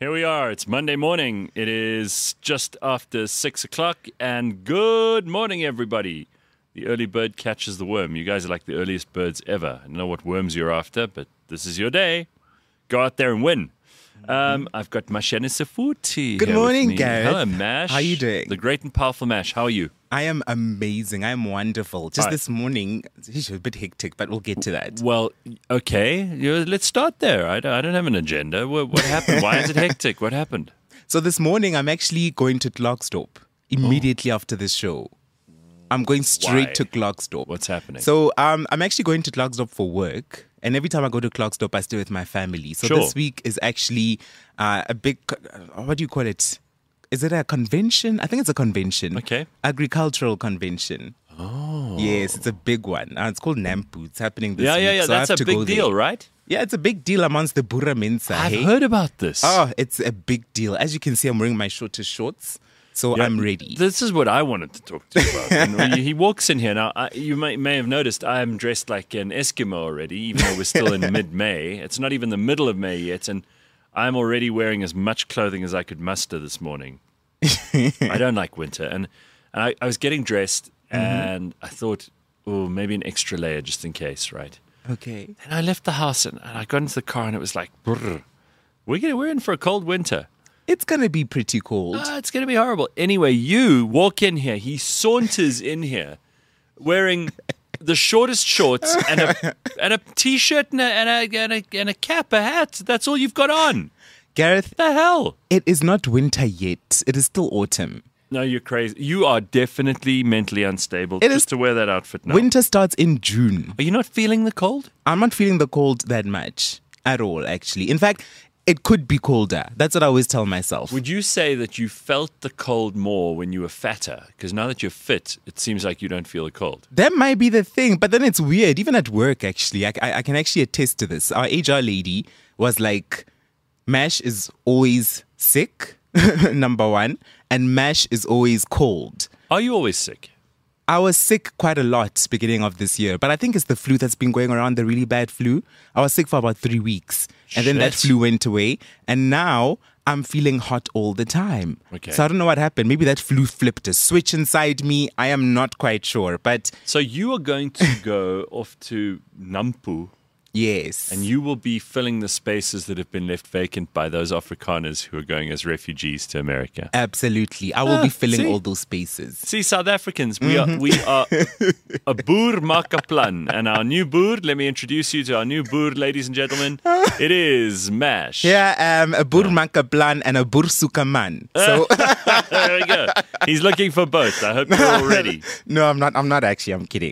Here we are. It's Monday morning. It is just after 6 o'clock, and good morning, everybody. The early bird catches the worm. You guys are like the earliest birds ever. I don't know what worms you're after, but this is your day. Go out there and win. I've got Mashene Sifuthi. Good morning, Gareth. Hello, Mash. How are you doing? The great and powerful Mash. How are you? I am amazing. I am wonderful. Just this morning, it's a bit hectic, but we'll get to that. Well, okay. Let's start there. I don't have an agenda. What happened? Why is it hectic? What happened? So this morning, I'm actually going to Klerksdorp immediately after this show. I'm going straight to Klerksdorp. What's happening? So I'm actually going to Klerksdorp for work. And every time I go to Klerksdorp, I stay with my family. So this week is actually a big, what do you call it? Is it a convention? I think it's a convention. Okay. Agricultural convention. Oh. Yes, it's a big one. It's called Nampo. It's happening this week. Yeah. So That's a big deal, right? Yeah, it's a big deal amongst the Boere Mensa. I've heard about this. Oh, it's a big deal. As you can see, I'm wearing my shortest shorts. So I'm ready. This is what I wanted to talk to you about. And he walks in here. Now, you may have noticed I am dressed like an Eskimo already, even though we're still in mid-May. It's not even the middle of May yet, and I'm already wearing as much clothing as I could muster this morning. I don't like winter. And I was getting dressed, and I thought, maybe an extra layer just in case, right? Okay. And I left the house, and I got into the car, and it was like, brrr. We're in for a cold winter. It's going to be pretty cold. It's going to be horrible. Anyway, you walk in here. He saunters in here wearing the shortest shorts and a T-shirt and a cap, a hat. That's all you've got on. Gareth, What the hell? it is not winter yet. It is still autumn. No, you're crazy. You are definitely mentally unstable It just is- to wear that outfit now. Winter starts in June. Are you not feeling the cold? I'm not feeling the cold that much at all, actually. In fact, it could be colder. That's what I always tell myself. Would you say that you felt the cold more when you were fatter? Because now that you're fit, it seems like you don't feel the cold. That might be the thing, but then it's weird. Even at work, actually, I can actually attest to this. Our HR lady was like, Mash is always sick, number one, and Mash is always cold. Are you always sick? I was sick quite a lot beginning of this year, but I think it's the flu that's been going around, the really bad flu. I was sick for about 3 weeks, and then that Shit. flu went away, and now I'm feeling hot all the time. Okay. So I don't know what happened. Maybe that flu flipped a switch inside me. I am not quite sure, but So you are going to go off to Nampo, yes. and you will be filling the spaces that have been left vacant by those Afrikaners who are going as refugees to America. Absolutely. I will be filling see? all those spaces. See, South Africans, we are a boer maak 'n plan. And our new boer, let me introduce you to our new boer, ladies and gentlemen. It is Mash. Here I am, a Burmanka plan and a Bursuka man. So There we go. He's looking for both. I hope you're all ready. no, I'm not actually. I'm kidding.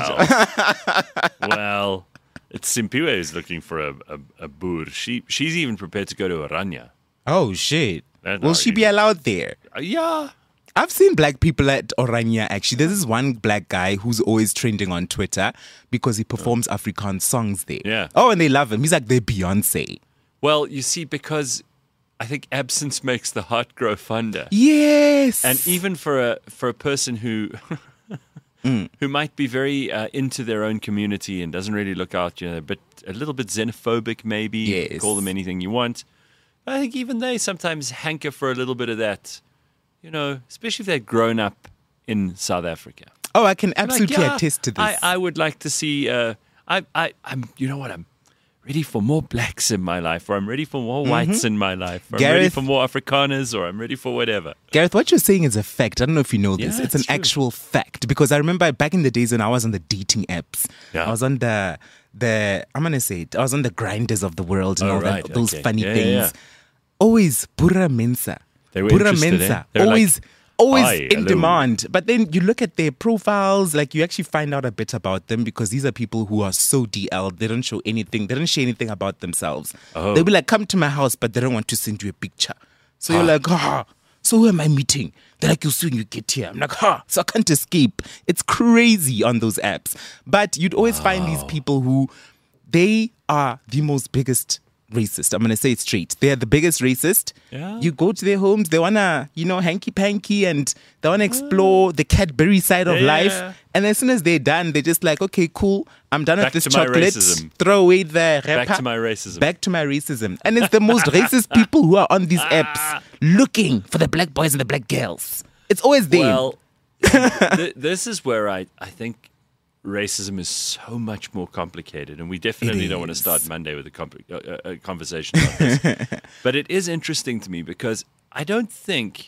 Well, it's Simpiwe who's looking for a boer. She's even prepared to go to Oranje. Oh shit. That Will she be allowed there? Yeah. I've seen black people at Oranje actually. There's this one black guy who's always trending on Twitter because he performs Afrikaans songs there. Yeah. Oh, and they love him. He's like their Beyonce. Well, you see, because I think absence makes the heart grow fonder. Yes. And even for a person who who might be very into their own community and doesn't really look out, but a little bit xenophobic maybe. Yes. Call them anything you want. I think even they sometimes hanker for a little bit of that, especially if they've grown up in South Africa. Oh, I can absolutely attest to this. I would like to see. I'm. You know what? I'm ready for more blacks in my life, or I'm ready for more whites in my life, or I'm ready Gareth- for more Afrikaners, or I'm ready for whatever. Gareth, what you're saying is a fact. I don't know if you know this. Yeah, it's an it's true. actual fact because I remember back in the days when I was on the dating apps. Yeah. I was on the I'm gonna say it. I was on the grinders of the world and Oh, all right, those okay. funny Yeah, things. yeah. Always Boere Mensa. They were Boere interested, Mensa. eh? They were Always Hi, in hello. demand. But then you look at their profiles, like you actually find out a bit about them because these are people who are so DL. They don't show anything. They don't share anything about themselves. Oh. They'll be like, come to my house, but they don't want to send you a picture. So you're like, so who am I meeting? They're like, you'll see when you get here. I'm like, so I can't escape. It's crazy on those apps. But you'd always find these people who, they are the most biggest racist. I'm going to say it straight. They're the biggest racist. Yeah. You go to their homes, they want to, hanky-panky and they want to explore the Cadbury side of Yeah. life. And as soon as they're done, they're just like, okay, cool. I'm done Back with this to my chocolate. racism. Throw away the wrapper. Back to my racism. Back to my racism. And it's the most racist people who are on these apps looking for the black boys and the black girls. It's always them. Well, this is where I think racism is so much more complicated, and we definitely don't want to start Monday with a conversation about this. But it is interesting to me because I don't think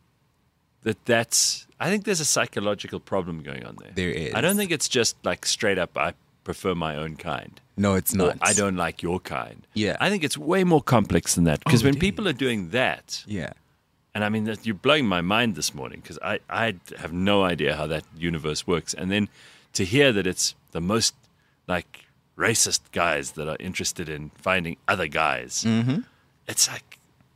I think there's a psychological problem going on there. There is. I don't think it's just like straight up, I prefer my own kind. No, it's Or not. I don't like your kind. Yeah. I think it's way more complex than that. Because when it people are doing that, Yeah. and I mean, you're blowing my mind this morning because I have no idea how that universe works. And then to hear that it's the most like racist guys that are interested in finding other guys, it's like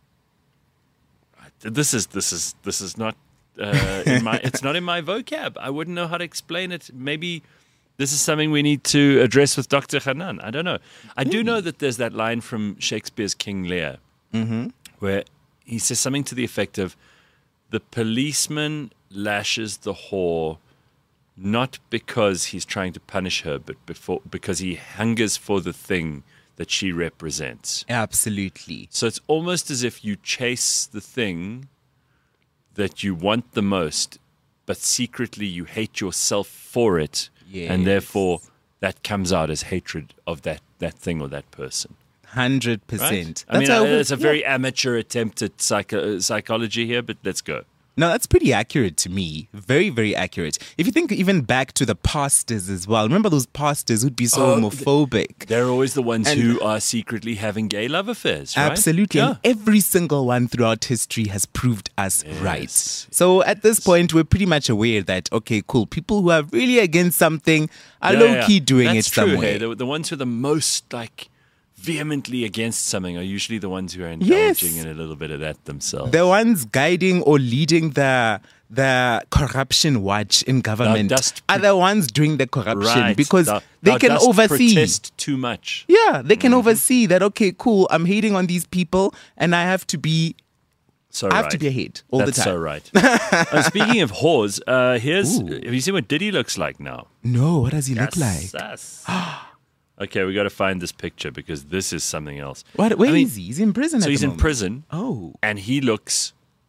this is not it's not in my vocab. I wouldn't know how to explain it. Maybe this is something we need to address with Dr. Hanan. I don't know. I do know that there's that line from Shakespeare's King Lear where he says something to the effect of, the policeman lashes the whore not because he's trying to punish her, but because he hungers for the thing that she represents. Absolutely. So it's almost as if you chase the thing that you want the most, but secretly you hate yourself for it, and therefore that comes out as hatred of that thing or that person. 100%. Right? I mean, it's a very amateur attempt at psychology here, but let's go. No, that's pretty accurate to me. Very, very accurate. If you think even back to the pastors as well, remember those pastors who'd be so homophobic? They're always the ones who are secretly having gay love affairs, right? Absolutely. Yeah. And every single one throughout history has proved us right. So at this point, we're pretty much aware that, okay, cool, people who are really against something are low-key doing That's it true, somewhere. Hey? The ones who are the most like vehemently against something are usually the ones who are indulging in a little bit of that themselves. The ones guiding or leading the corruption watch in government are the ones doing the corruption because they can oversee. Protest too much. Yeah, they can oversee that. Okay, cool. I'm hating on these people, and I have to be. I have to be ahead all the time. That's so right. Speaking of whores, have you seen what Diddy looks like now? No, what does he look like? Okay, we got to find this picture because this is something else. Where is he? He's in prison. So he's in prison. Oh, and he looks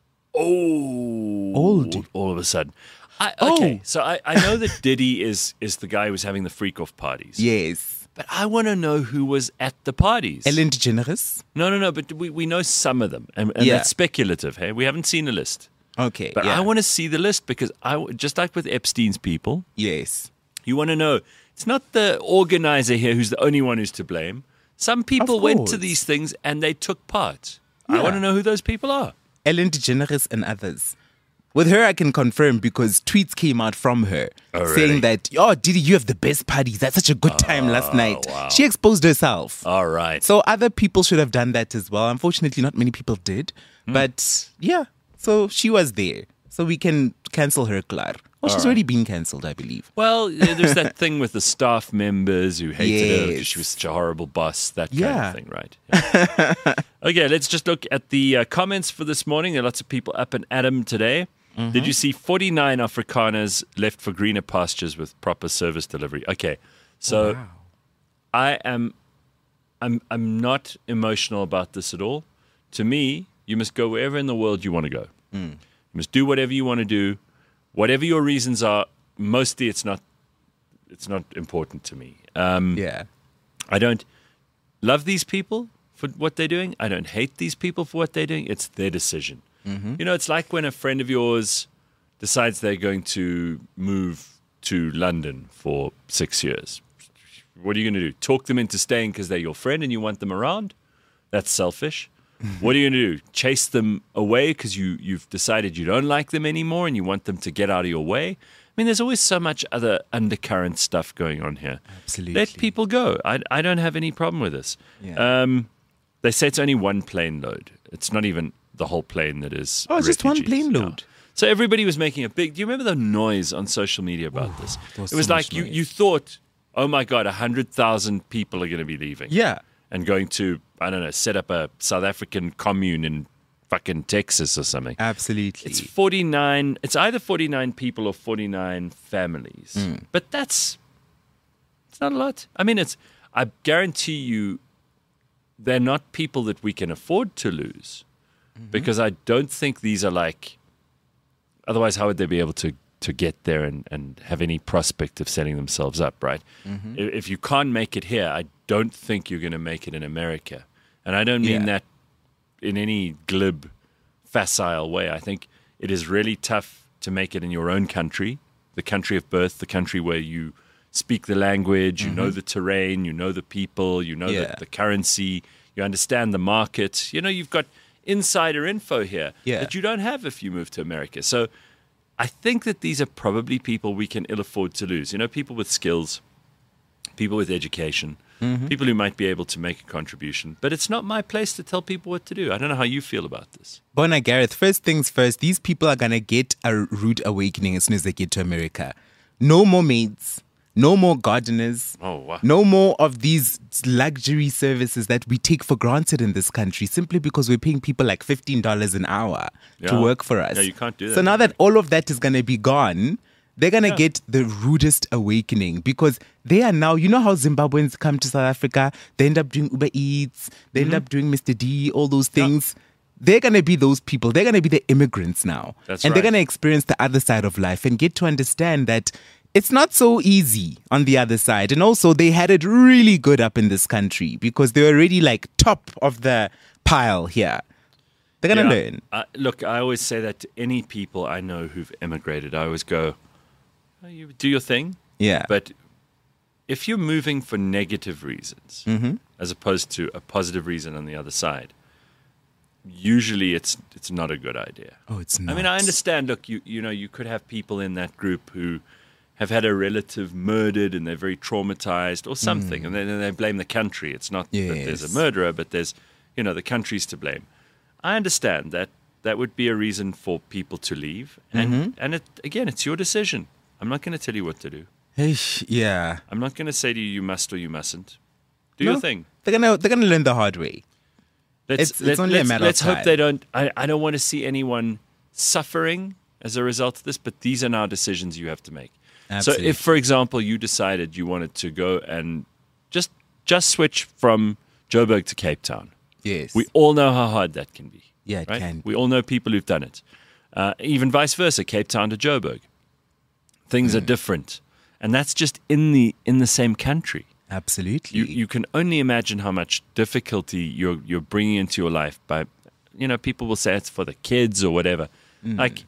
old all of a sudden. So I know that Diddy is the guy who's having the freak off parties. Yes, but I want to know who was at the parties. Ellen DeGeneres? No. But we know some of them, and that's speculative. Hey, we haven't seen a list. Okay, but I want to see the list because just like with Epstein's people. Yes, you want to know. It's not the organizer here who's the only one who's to blame. Some people went to these things and they took part. I want to know who those people are. Ellen DeGeneres and others. With her, I can confirm because tweets came out from her saying that, Diddy, you have the best parties. That's such a good time last night. Wow. She exposed herself. All right. So other people should have done that as well. Unfortunately, not many people did. But yeah, so she was there. So we can cancel her, Clar. Well, she's already been cancelled, I believe. Well, there's that thing with the staff members who hated her because she was such a horrible boss, that kind of thing, right? Yeah. Okay, let's just look at the comments for this morning. There are lots of people up and at 'em today. Did you see 49 Afrikaners left for greener pastures with proper service delivery? Okay, so I'm not emotional about this at all. To me, you must go wherever in the world you want to go. You must do whatever you want to do. Whatever your reasons are, mostly it's not important to me. I don't love these people for what they're doing. I don't hate these people for what they're doing. It's their decision. You know, it's like when a friend of yours decides they're going to move to London for 6 years. What are you going to do? Talk them into staying because they're your friend and you want them around? That's selfish. What are you going to do? Chase them away because you've decided you don't like them anymore and you want them to get out of your way? I mean, there's always so much other undercurrent stuff going on here. Absolutely. Let people go. I don't have any problem with this. Yeah. They say it's only one plane load. It's not even the whole plane that is it's just one refugees. plane load. So everybody was making a big... Do you remember the noise on social media about this? It was so like much you thought, oh my God, 100,000 people are going to be leaving. Yeah. And going to, I don't know, set up a South African commune in fucking Texas or something. Absolutely. It's 49. It's either 49 people or 49 families. But it's not a lot. I mean, I guarantee you they're not people that we can afford to lose because I don't think these are like, otherwise how would they be able to get there and have any prospect of setting themselves up, right? If you can't make it here, I don't think you're going to make it in America. And I don't mean that in any glib, facile way. I think it is really tough to make it in your own country, the country of birth, the country where you speak the language, you know the terrain, you know the people, you know the currency, you understand the market. You know, you've got insider info here that you don't have if you move to America. So I think that these are probably people we can ill afford to lose. You know, people with skills, people with education, people who might be able to make a contribution. But it's not my place to tell people what to do. I don't know how you feel about this. Bona Gareth, first things first, these people are going to get a rude awakening as soon as they get to America. No more maids. No more gardeners. Oh, wow. No more of these luxury services that we take for granted in this country simply because we're paying people like $15 an hour to work for us. Yeah, you can't do that. So now that all of that is going to be gone, they're going to get the rudest awakening because they are now, you know how Zimbabweans come to South Africa, they end up doing Uber Eats, they end up doing Mr. D, all those things. They're going to be those people. They're going to be the immigrants now. That's and right. they're going to experience the other side of life and get to understand that it's not so easy on the other side. And also, they had it really good up in this country because they were already like top of the pile here. They're going to learn. Look, I always say that to any people I know who've emigrated. I always go, oh, you do your thing. Yeah. But if you're moving for negative reasons, as opposed to a positive reason on the other side, usually it's not a good idea. Oh, it's not. I mean, I understand. Look, you know, you could have people in that group who have had a relative murdered and they're very traumatized or something, and then they blame the country. It's not that there's a murderer, but there's, you know, the country's to blame. I understand that would be a reason for people to leave, and again, it's your decision. I'm not going to tell you what to do. Yeah. I'm not going to say to you must or you mustn't. Do your thing. They're gonna learn the hard way. It's only a matter of Let's hope time. they don't. I don't want to see anyone suffering as a result of this, but these are now decisions you have to make. Absolutely. So if, for example, you decided you wanted to go and just switch from Joburg to Cape Town, Yes. we all know how hard that can be. Yeah, it right? can. We all know people who've done it. Even vice versa, Cape Town to Joburg. Things are different. And that's just in the same country. Absolutely. You can only imagine how much difficulty you're bringing into your life by, you know, people will say it's for the kids or whatever. Like,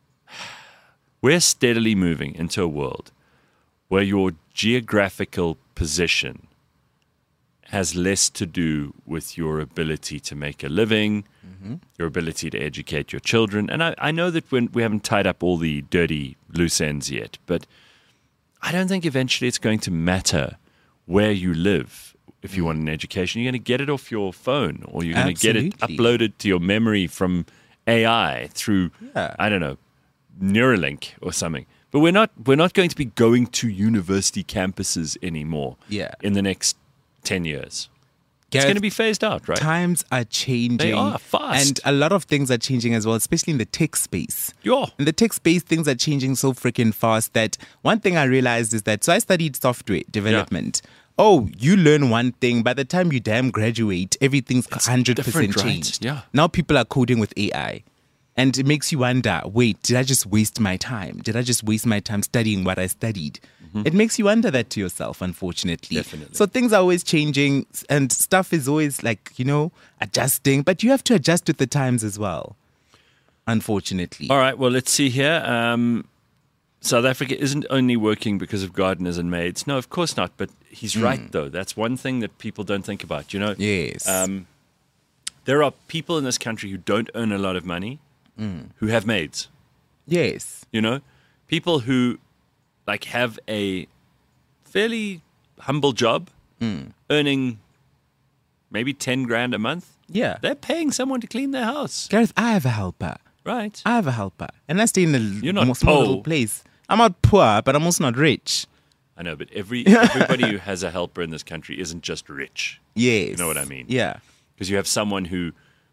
we're steadily moving into a world where your geographical position has less to do with your ability to make a living, your ability to educate your children. And I know that we haven't tied up all the dirty loose ends yet, but I don't think eventually it's going to matter where you live. If you want an education, you're going to get it off your phone, or you're going to get it uploaded to your memory from AI through, I don't know, Neuralink or something. But we're not going to be going to university campuses anymore in the next 10 years. Gareth, it's going to be phased out, right? Times are changing. They are fast. And a lot of things are changing as well, especially in the tech space. Yeah. In the tech space, things are changing so freaking fast that one thing I realized is that, so I studied software development. Yeah. Oh, you learn one thing. By the time you damn graduate, everything's 100% changed. Yeah. Now people are coding with AI. And it makes you wonder, wait, did I just waste my time? Did I just waste my time studying what I studied? It makes you wonder that to yourself, unfortunately. Definitely. So things are always changing and stuff is always like, you know, adjusting. But you have to adjust with the times as well, unfortunately. All right, well, let's see here. South Africa isn't only working because of gardeners and maids. No, of course not. But he's right, though. That's one thing that people don't think about, you know. Yes. There are people in this country who don't earn a lot of money who have maids. Yes. You know, people who like have a fairly humble job earning maybe 10 grand a month. Yeah. They're paying someone to clean their house. Gareth, I have a helper. Right. I have a helper. And I stay in a You're not small poor. little place. I'm not poor, but I'm also not rich. I know, but everybody who has a helper in this country isn't just rich. Yes. You know what I mean? Yeah. Because you have someone who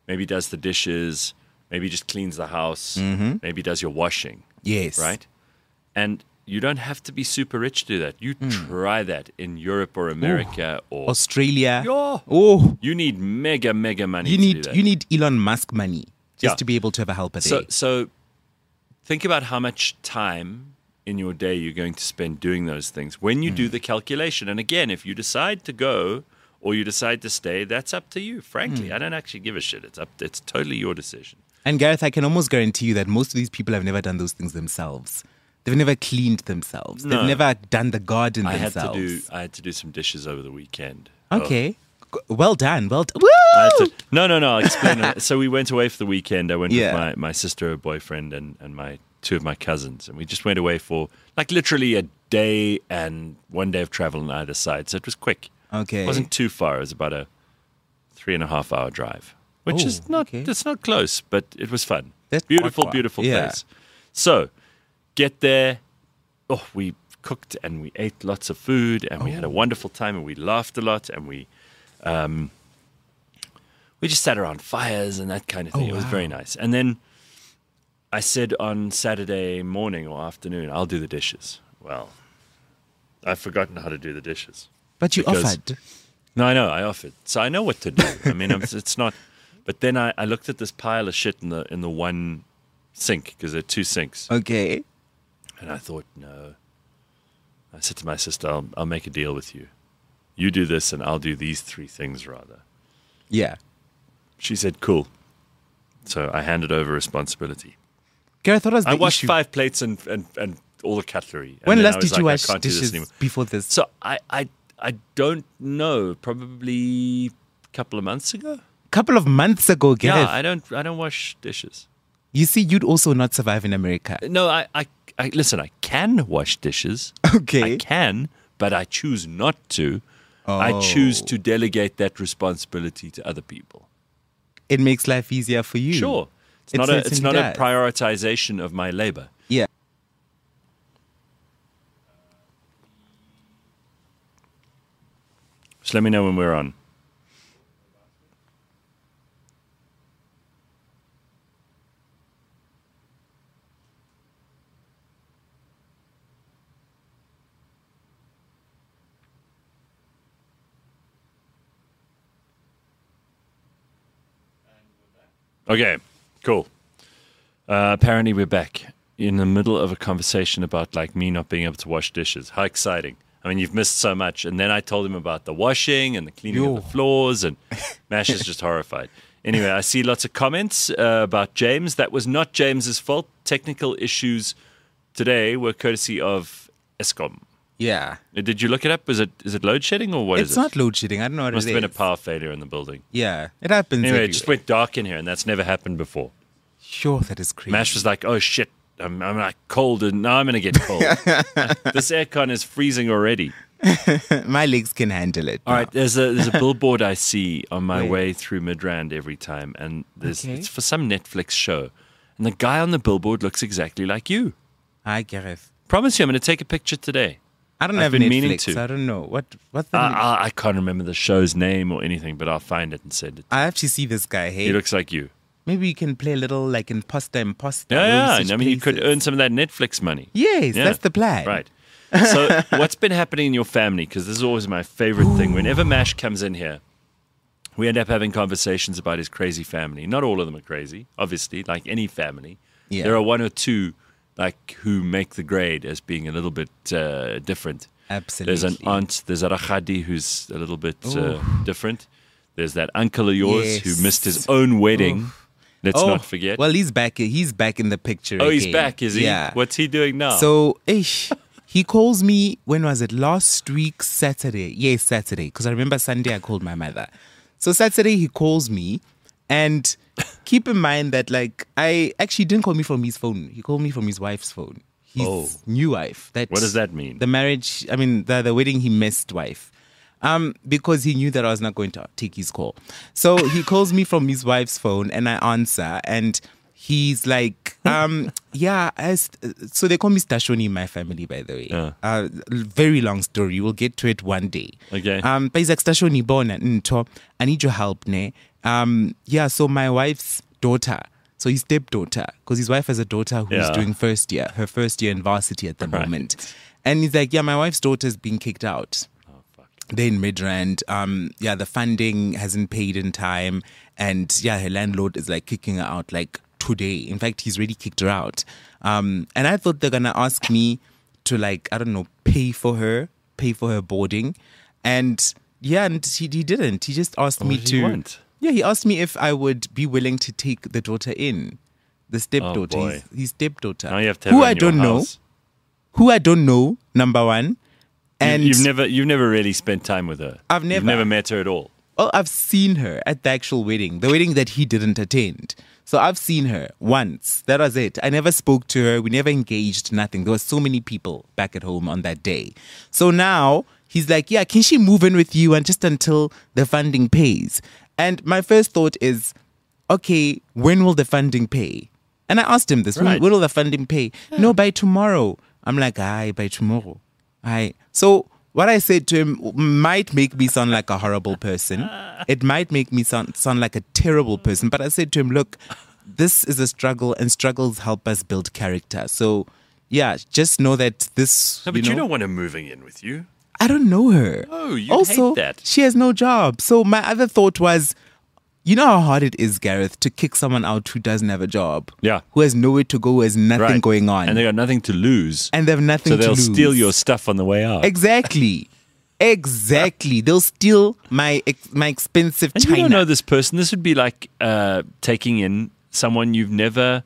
maybe does the dishes, maybe just cleans the house, maybe does your washing. Yes. Right? And you don't have to be super rich to do that. You try that in Europe or America or Australia. Yeah. Oh, You need mega money you to do need that. you need Elon Musk money just Yeah. to be able to have a helper there. So think about how much time in your day you're going to spend doing those things when you do the calculation. And again, if you decide to go or you decide to stay, that's up to you. Frankly, I don't actually give a shit. It's totally your decision. And Gareth, I can almost guarantee you that most of these people have never done those things themselves. They've never cleaned themselves. No. They've never done the garden I had themselves. to do some dishes over the weekend. Okay. Well done. Well done. I had Woo! to, no, I'll explain it. So we went away for the weekend. I went Yeah. with my sister, her boyfriend, and two of my cousins. And we just went away for like literally a day and 1 day of travel on either side. So it was quick. Okay. It wasn't too far. It was about a 3.5 hour drive, which Oh, is not, okay. it's not close, but it was fun. That's Beautiful, quite far. beautiful Yeah. place. So get there. Oh, we cooked and we ate lots of food and we had a wonderful time and we laughed a lot and we just sat around fires and that kind of thing. Oh, It was wow. very nice. And then I said on Saturday morning or afternoon, I'll do the dishes. Well, I've forgotten how to do the dishes. But you because- offered. No, I know. I offered, so I know what to do. I mean, it's not. But then I looked at this pile of shit in the one sink because there are two sinks, Okay. and I thought, no. I said to my sister, I'll make a deal with you. You do this, and I'll do these three things rather. Yeah. She said, cool. So I handed over responsibility. Gareth, what was the I washed issue? 5 plates and all the cutlery. And When then I last was did you like, I wash can't do this dishes anymore. before this? So I don't know. Probably a couple of months ago. couple of months ago, Gareth. Yeah, I don't wash dishes. You see, you'd also not survive in America. No, I listen. I can wash dishes. Okay. I can, but I choose not to. I choose to delegate that responsibility to other people. It makes life easier for you. Sure, it's It not certainly a does. prioritization of my labor. Yeah. Just let me know when we're on. Okay, cool. Apparently we're back in the middle of a conversation about like me not being able to wash dishes. How exciting. I mean, you've missed so much. And then I told him about the washing and the cleaning of the floors, and Mash is just horrified. Anyway, I see lots of comments about James. That was not James's fault. Technical issues today were courtesy of Eskom. Yeah. Did you look it up? Is it load shedding or what is It's it? not load shedding. I don't know what Must it have been a is. power failure in the building. Yeah. It happens. Anyway, everywhere. it just went dark in here, and that's never happened before. Sure, that is crazy. Mash was like, "Oh shit, I'm like cold, and now I'm gonna get cold. This aircon is freezing already." My legs can handle it. All right, there's a billboard I see on my Where? way through Midrand every time, and Okay. it's for some Netflix show, and the guy on the billboard looks exactly like you. Hi, Gareth. Promise you, I'm gonna take a picture today. I don't I've have been meaning Netflix. to. I don't know. What's the I can't remember the show's name or anything, but I'll find it and send it. I actually see this guy. Hey, He looks like you. maybe you can play a little like imposter. Yeah, We'll I mean, you switch could places. earn some of that Netflix money. Yes, Yeah. that's the plan. Right. So, what's been happening in your family? Because this is always my favorite thing. Whenever Mash comes in here, we end up having conversations about his crazy family. Not all of them are crazy, obviously, like any family. Yeah. There are one or two, like, who make the grade as being a little bit different. Absolutely. There's an aunt, there's a Rakhadi who's a little bit different. There's that uncle of yours who Yes. missed his own wedding. Let's not forget. Well, he's back. He's back in the picture. Oh, he's again. back, is he? Yeah. What's he doing now? So, he calls me, when was it? Last week, Saturday. Yes, Saturday. Because I remember Sunday I called my mother. So Saturday he calls me, and keep in mind that like I actually didn't call me from his phone. He called me from his wife's phone. His new wife. What does that mean? The marriage, I mean, the wedding he missed wife. Because he knew that I was not going to take his call. So he calls me from his wife's phone, and I answer, and he's like, yeah, so they call me Stashoni in my family, by the way. Very long story. We'll get to it one day. Okay. But he's like, Stashoni, bona, nto, I need your help, ne? Yeah, so my wife's daughter, so his stepdaughter, because his wife has a daughter who's doing her first year in varsity at the moment. And he's like, yeah, my wife's daughter's being kicked out. Oh, fuck. They're in Midrand. Yeah, the funding hasn't paid in time. And yeah, her landlord is like kicking her out like today. In fact, he's already kicked her out. And I thought they're going to ask me to like, I don't know, pay for her boarding. And yeah, and he didn't. He just asked me What did he want? Yeah, he asked me if I would be willing to take the daughter in. The stepdaughter. boy. His stepdaughter. Now you have to have her in your house. Who I don't know, number one. And You've never really spent time with her. I've never. You've never met her at all. Well, I've seen her at the actual wedding, the wedding that he didn't attend. So I've seen her once. That was it. I never spoke to her. We never engaged, nothing. There were so many people back at home on that day. So now he's like, yeah, can she move in with you and just until the funding pays? And my first thought is, okay, when will the funding pay? And I asked him this, Right. when will the funding pay? Yeah. No, by tomorrow. I'm like, aye, by tomorrow. Aye. So what I said to him might make me sound like a horrible person. It might make me sound like a terrible person. But I said to him, look, this is a struggle and struggles help us build character. So yeah, just know that this... No, but you don't want her moving in with you. I don't know her. Oh, you'd also, hate that. She has no job. So my other thought was, you know how hard it is, Gareth, to kick someone out who doesn't have a job. Yeah. Who has nowhere to go, who has nothing Right. going on. And they got nothing to lose. And they have nothing So to they'll lose. steal your stuff on the way out. Exactly. They'll steal my expensive And china. you don't know this person. This would be like taking in someone you've never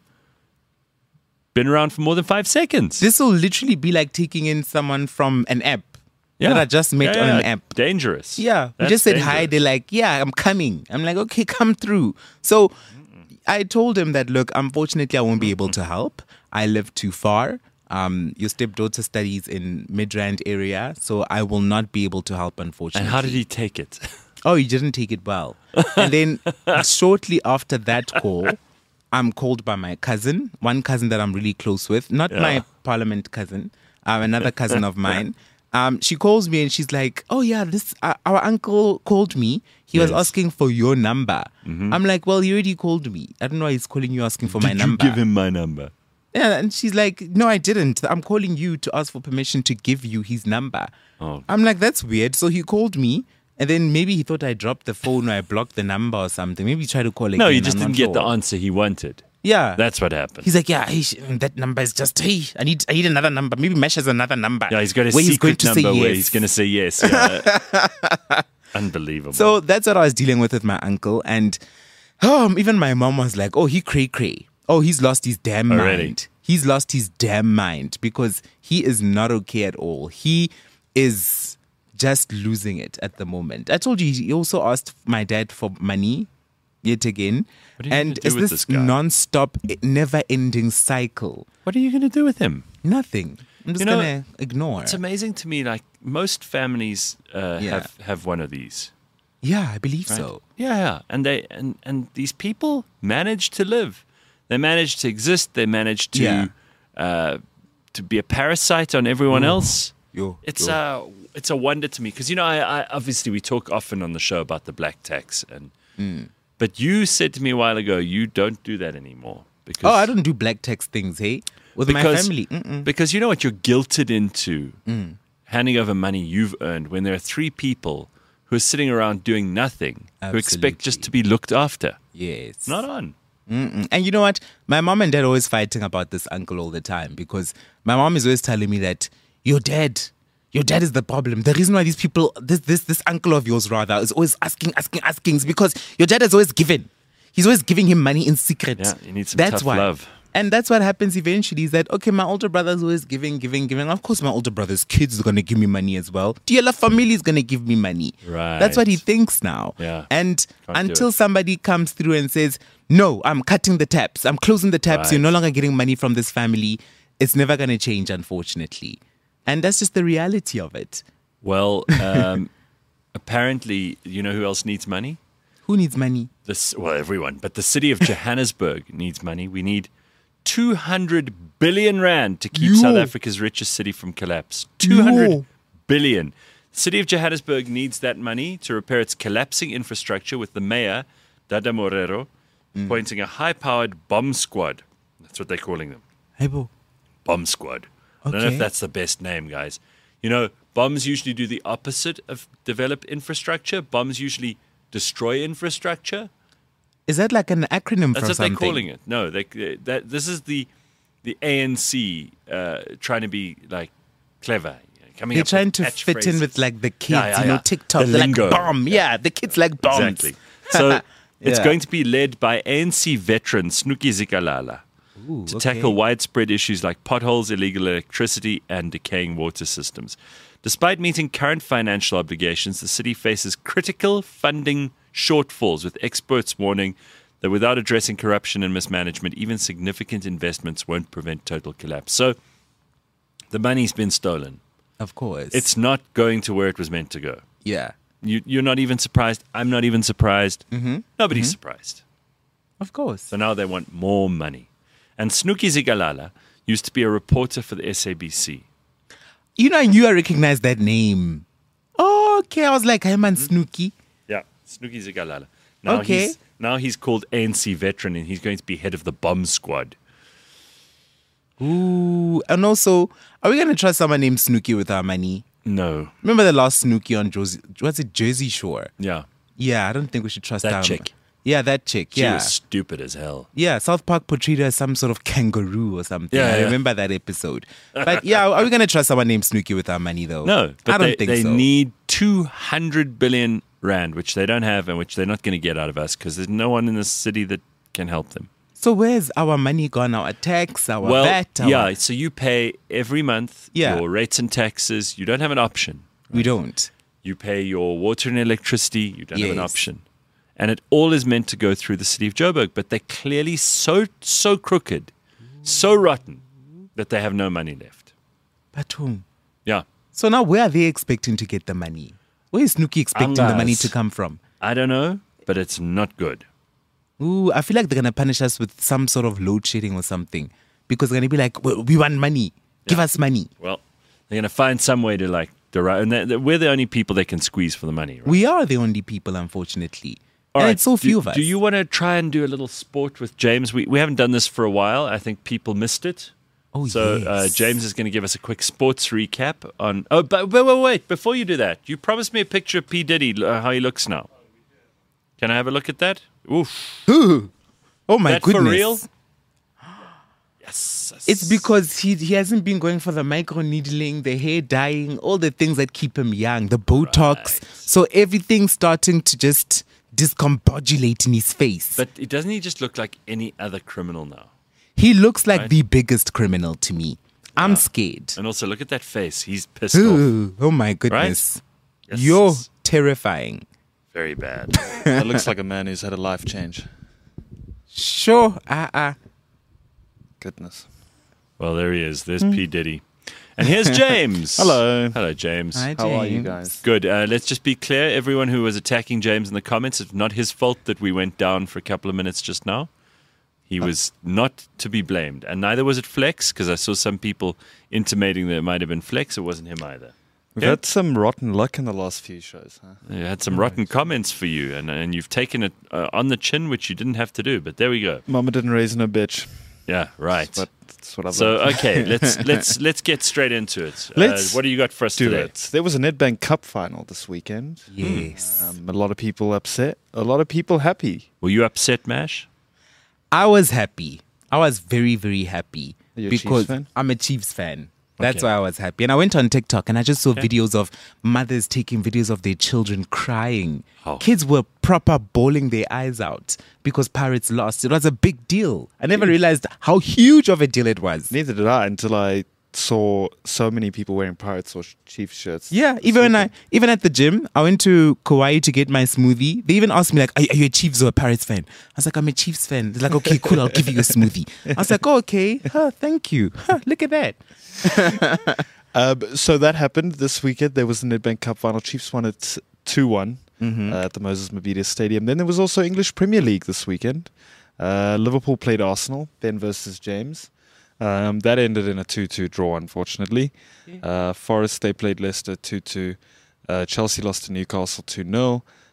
been around for more than 5 seconds. This will literally be like taking in someone from an app that I just met on an app. Dangerous. Yeah, we That's just said hi. dangerous. They're like, yeah, I'm coming. I'm like, okay, come through. So I told him that, look, unfortunately, I won't be able to help. I live too far. Your stepdaughter studies in Midrand area, so I will not be able to help, unfortunately. And how did he take it? Oh, he didn't take it well. And then shortly after that call, I'm called by my cousin, one cousin that I'm really close with, not my parliament cousin, another cousin of mine. She calls me and she's like, oh yeah, this our uncle called me. He was asking for your number. Mm-hmm. I'm like, well, he already called me. I don't know why he's calling you asking for my number. Did you give him my number? Yeah, and she's like, no, I didn't. I'm calling you to ask for permission to give you his number. Oh. I'm like, that's weird. So he called me. And then maybe he thought I dropped the phone or I blocked the number or something. Maybe he tried to call again. No, you just I'm didn't not get the sure. answer he wanted. Yeah. That's what happened. He's like, yeah, hey, that number is just, hey, I need another number. Maybe Mesh has another number. Yeah, he's got a where he's going secret to say number where yes. he's going to say yes. Yeah. Unbelievable. So that's what I was dealing with my uncle. And even my mom was like, oh, he cray. Oh, he's lost his damn mind. Already? He's lost his damn mind because he is not okay at all. He is just losing it at the moment. I told you, he also asked my dad for money yet again. What are you And gonna do it's with this this guy? non-stop, never-ending cycle. what are you going to do with him? Nothing. I'm just You know, going to ignore. It's amazing to me. Like most families have one of these. Yeah, I believe Right? so. Yeah, and they and these people manage to live. They manage to exist. They manage to be a parasite on everyone else. It's a wonder to me because I obviously we talk often on the show about the black tax but you said to me a while ago you don't do that anymore because Oh, I don't do black tax things, hey? With my family. because you know what, you're guilted into handing over money you've earned when there are 3 people who are sitting around doing nothing who expect just to be looked after. Yes. Not on. And you know what? My mom and dad are always fighting about this uncle all the time because my mom is always telling me that your dad is the problem. The reason why these people, this uncle of yours rather, is always asking is because your dad has always given. He's always giving him money in secret. Yeah, you need some That's tough why. love. And that's what happens eventually is that, okay, my older brother's always giving. Of course, my older brother's kids are going to give me money as well. Diela family is going to give me money. Right. That's what he thinks now. Yeah. And Can't do until it. somebody comes through and says, no, I'm cutting the taps. I'm closing the taps. Right. You're no longer getting money from this family. It's never going to change, unfortunately. And that's just the reality of it. Well, apparently, you know who else needs money? Who needs money? Everyone. But the city of Johannesburg needs money. We need 200 billion rand to keep South Africa's richest city from collapse. 200 billion. The city of Johannesburg needs that money to repair its collapsing infrastructure, with the mayor Dada Morero, appointing a high-powered bomb squad. That's what they're calling them. Hey, bo. Bomb squad. I don't know Okay. if that's the best name, guys. You know, bombs usually do the opposite of develop infrastructure. Bombs usually destroy infrastructure. Is that like an acronym That's for what something? they're calling it. No, this is the ANC trying to be like clever. Coming They're up trying with to fit in catchphrases. with like the kids, Yeah, yeah. TikTok. The They're lingo. like bomb. Yeah, the kids like bombs. Exactly. So it's Yeah. going to be led by ANC veteran Snooki Zikalala Ooh, to okay. tackle widespread issues like potholes, illegal electricity, and decaying water systems. Despite meeting current financial obligations, the city faces critical funding shortfalls, with experts warning that without addressing corruption and mismanagement, even significant investments won't prevent total collapse. So the money's been stolen. Of course. It's not going to where it was meant to go. yeah, You're not even surprised. I'm not even surprised. Nobody's surprised. of course. So now they want more money. And Snooki Zikalala used to be a reporter for the SABC. You know, I knew I recognized that name. Okay, I was like, hey man, Snooki. Yeah, Snooki Zikalala. Now Okay. he's called ANC veteran, and he's going to be head of the bomb squad. Ooh, and also, are we gonna trust someone named Snooki with our money? No. Remember the last Snooki on Jersey Shore? Yeah. Yeah, I don't think we should trust That our- chick. Yeah, that chick. She Yeah. was stupid as hell. Yeah, South Park portrayed her as some sort of kangaroo or something. Yeah, I yeah. remember that episode. But yeah, are we going to trust someone named Snooki with our money though? No, but I don't think they so. need 200 billion rand, which they don't have and which they're not going to get out of us because there's no one in the city that can help them. So where's our money gone? Our tax, our Well, VAT? Our... yeah, so you pay every month Yeah. your rates and taxes. You don't have an option. We don't. You pay your water and electricity. You don't have an Yes. option. And it all is meant to go through the city of Joburg, but they're clearly so crooked, so rotten, that they have no money left. But whom? Yeah. So now where are they expecting to get the money? Where is Snooki expecting the money Unless- to come from? I don't know, but it's not good. Ooh, I feel like they're going to punish us with some sort of load shedding or something. Because they're going to be like, we want money. Give us money. Well, they're going to find some way to derive, and we're the only people they can squeeze for the money, right? We are the only people, unfortunately. All and right, it's so few of us. Do you want to try and do a little sport with James? We haven't done this for a while. I think people missed it. Oh, So yes. James is going to give us a quick sports recap on. Oh, but wait! Before you do that, you promised me a picture of P Diddy, how he looks now. Can I have a look at that? Oof! Oh my That goodness. for real? Yes. It's because he hasn't been going for the micro needling, the hair dyeing, all the things that keep him young, the Botox. Right. So everything's starting to just discombobulate in his face. But doesn't he just look like any other criminal now? He looks like Right. the biggest criminal to me. I'm scared. And also, look at that face. He's pissed off. Ooh, oh my goodness. Yes. You're terrifying. Very bad. That looks like a man who's had a life change. Sure. Goodness. Well, there he is. There's P Diddy, and here's James. Hello. Hello, James. Hi, How are you James. guys? Good. Let's just be clear. Everyone who was attacking James in the comments, it's not his fault that we went down for a couple of minutes just now. He was not to be blamed. And neither was it Flex, because I saw some people intimating that it might have been Flex. It wasn't him either. We've Yeah. had some rotten luck in the last few shows. Huh? I had some rotten comments for you, and you've taken it on the chin, which you didn't have to do. But there we go. Mama didn't raise no bitch. Yeah, right. But that's what I've So learned. okay, let's get straight into it. Let's what do you got for us do today? it. There was a Nedbank Cup final this weekend. Yes. A lot of people upset. A lot of people happy. Were you upset, Mash? I was happy. I was very, very happy. Are you a because Chiefs fan? I'm a Chiefs fan. That's Okay. why I was happy. And I went on TikTok and I just saw videos of mothers taking videos of their children crying. Oh. Kids were proper bawling their eyes out because Pirates lost. It was a big deal. I never realized how huge of a deal it was. Neither did I until I saw so many people wearing Pirates or Chiefs shirts. Yeah, this even weekend. at the gym, I went to Kauai to get my smoothie. They even asked me like, "Are you a Chiefs or a Pirates fan?" I was like, "I'm a Chiefs fan." They're like, "Okay, cool, I'll give you a smoothie." I was like, "Oh, okay, thank you. Look at that." So that happened this weekend. There was the Nedbank Cup final. Chiefs won it 2-1 at the Moses Mabhida Stadium. Then there was also English Premier League this weekend. Liverpool played Arsenal, Ben versus James. That ended in a 2-2 draw, unfortunately. Forest, they played Leicester 2-2. Chelsea lost to Newcastle 2-0.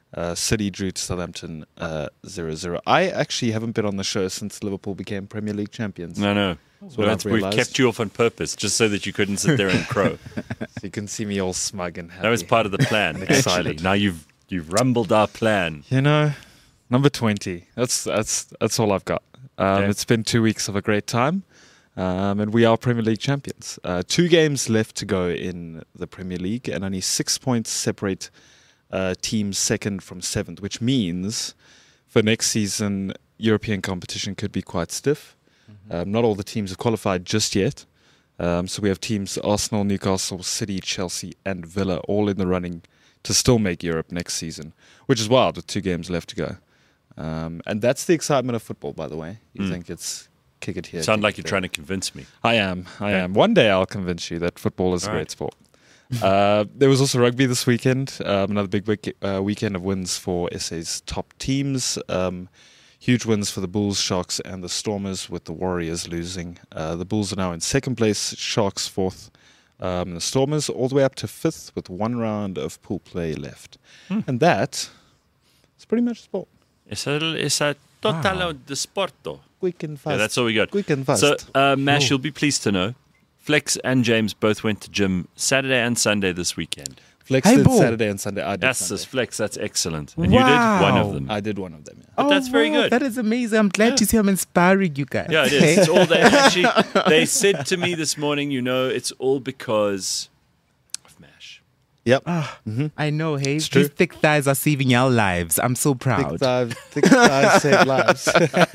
City drew to Southampton 0-0. I actually haven't been on the show since Liverpool became Premier League champions. No. what No, I've we've realised. kept you off on purpose just so that you couldn't sit there and crow. So you can see me all smug and happy. That was part of the plan, actually. Excited. Now you've rumbled our plan. You know, number 20. That's all I've got. Okay. It's been 2 weeks of a great time. And we are Premier League champions. 2 games left to go in the Premier League, and only 6 points separate teams second from seventh, which means for next season, European competition could be quite stiff. Not all the teams have qualified just yet. So we have teams Arsenal, Newcastle, City, Chelsea, and Villa all in the running to still make Europe next season, which is wild with 2 games left to go. And that's the excitement of football, by the way. You think it's kick it here. Sound kick like it you're there. trying to convince me. I am. One day I'll convince you that football is a All great right. sport. There was also rugby this weekend. Another big weekend of wins for SA's top teams. Huge wins for the Bulls, Sharks, and the Stormers, with the Warriors losing. The Bulls are now in second place, Sharks fourth, and the Stormers all the way up to fifth with 1 round of pool play left. And that is pretty much sport. Esa total desporto. Quick and fast. Yeah, that's all we got. Quick and fast. So, Mash, you'll be pleased to know, Flex and James both went to gym Saturday and Sunday this weekend. Flex Hey, did Bo. Saturday and Sunday. I did That's Sunday. this Flex. That's excellent. And you did one Wow. of them. I did one of them. Yeah. But that's very good. That is amazing. I'm glad to see I'm inspiring you guys. Yeah, it is. It's all they actually. They said to me this morning, it's all because of Mash. Yep. I know, hey. It's true. These thick thighs are saving your lives. I'm so proud. Thick thighs save lives.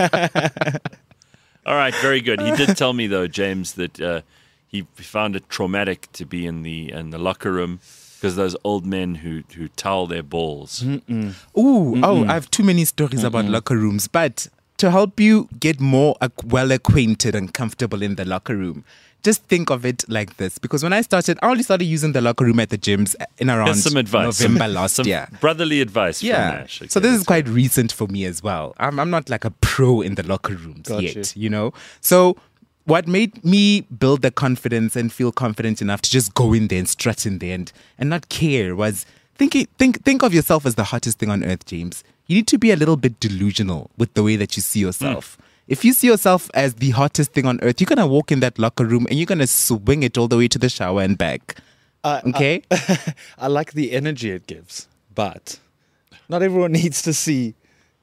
All right, very good. He did tell me though, James, that he found it traumatic to be in the locker room because those old men who towel their balls. Oh, I have too many stories about locker rooms, but to help you get more well acquainted and comfortable in the locker room, just think of it like this. Because when I only started using the locker room at the gyms in around Here's some advice. November last some year. brotherly advice from Yeah. Mash. Okay, So this is that's quite recent for me as well. I'm not like a pro in the locker rooms Got yet, So what made me build the confidence and feel confident enough to just go in there and strut in there and not care was think of yourself as the hottest thing on earth, James. You need to be a little bit delusional with the way that you see yourself. If you see yourself as the hottest thing on earth, you're going to walk in that locker room and you're going to swing it all the way to the shower and back. Okay? I like the energy it gives, but not everyone needs to see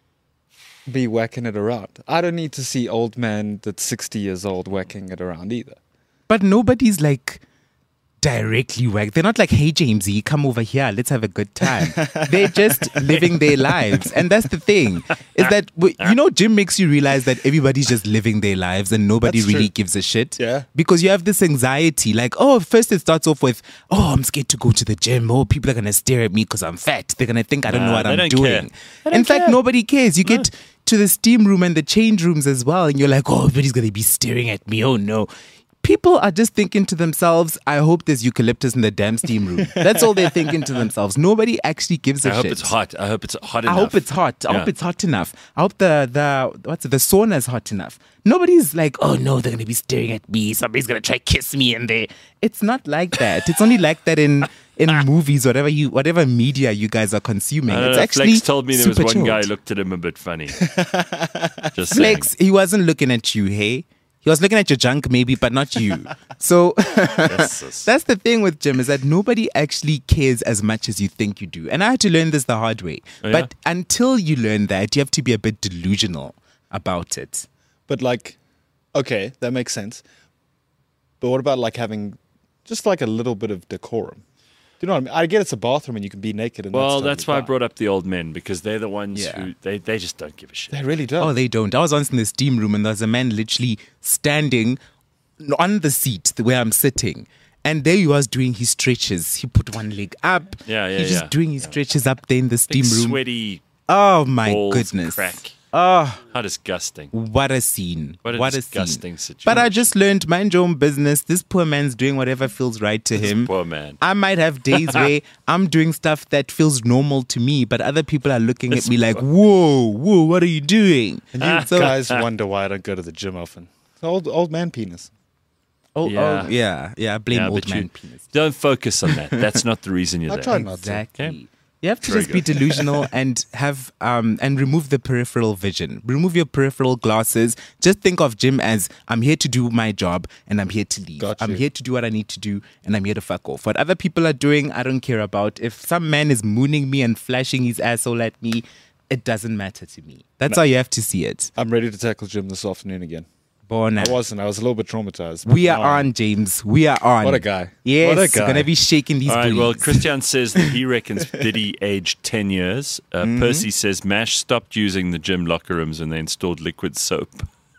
me whacking it around. I don't need to see old man that's 60 years old whacking it around either. But nobody's like directly whacked. They're not like, hey, Jamesy, come over here. Let's have a good time. They're just living their lives. And that's the thing is that, gym makes you realize that everybody's just living their lives and nobody That's really true. gives a shit. Yeah. Because you have this anxiety. Like, first it starts off with, I'm scared to go to the gym. Oh, people are going to stare at me because I'm fat. They're going to think I don't know what they I'm don't doing. care. In fact, nobody cares. You get to the steam room and the change rooms as well. And you're like, everybody's going to be staring at me. Oh, no. People are just thinking to themselves, I hope there's eucalyptus in the damn steam room. That's all they're thinking to themselves. Nobody actually gives a I hope shit. it's hot. I hope it's hot I enough. hope it's hot. I Yeah. hope it's hot enough. I hope the sauna's hot enough. Nobody's like, oh no, they're gonna be staring at me. Somebody's gonna try kiss me in there. It's not like that. It's only like that in movies, whatever media you guys are consuming. I don't It's know, actually Flex told me there was super one guy chilled. looked at him a bit funny. Just saying. Flex, he wasn't looking at you, hey? He was looking at your junk maybe, but not you. So Yes. that's the thing with gym is that nobody actually cares as much as you think you do. And I had to learn this the hard way. Oh, yeah? But until you learn that, you have to be a bit delusional about it. But okay, that makes sense. But what about having just a little bit of decorum? Do you know what I mean? I get it's a bathroom and you can be naked. And Well, that's that's why I totally brought up the old men because they're the ones Yeah. who they just don't give a shit. fine. They really don't. Oh, they don't. I was once in the steam room and there was a man literally standing on the seat where I'm sitting. And there he was doing his stretches. He put one leg up. Yeah, yeah, He's just yeah. doing his stretches up there in the steam Big room. sweaty Oh, my balls goodness. crack. Oh, How disgusting. what a scene. What a disgusting situation. But I just learned, mind your own business. This poor man's doing whatever feels right to him. Poor man. I might have days where I'm doing stuff that feels normal to me, but other people are looking at me like, whoa, what are you doing? And you guys wonder why I don't go to the gym often. Old man penis. Yeah, blame Yeah, old but man you penis. don't focus on that. That's not the reason you're I there. try not to. Exactly. Okay. You have to just be delusional and have and remove the peripheral vision. Remove your peripheral glasses. Just think of gym as I'm here to do my job and I'm here to leave. Got I'm you. here to do what I need to do and I'm here to fuck off. What other people are doing, I don't care about. If some man is mooning me and flashing his asshole at me, it doesn't matter to me. That's how you have to see it. I'm ready to tackle gym this afternoon again. Bona. I was a little bit traumatized. We are Now I'm- on, James. We are on. What a guy. Yes, What a guy. we're gonna be shaking these All right, well, booties. Christian says that he reckons Diddy aged 10 years. Percy says Mash stopped using the gym locker rooms when they installed liquid soap.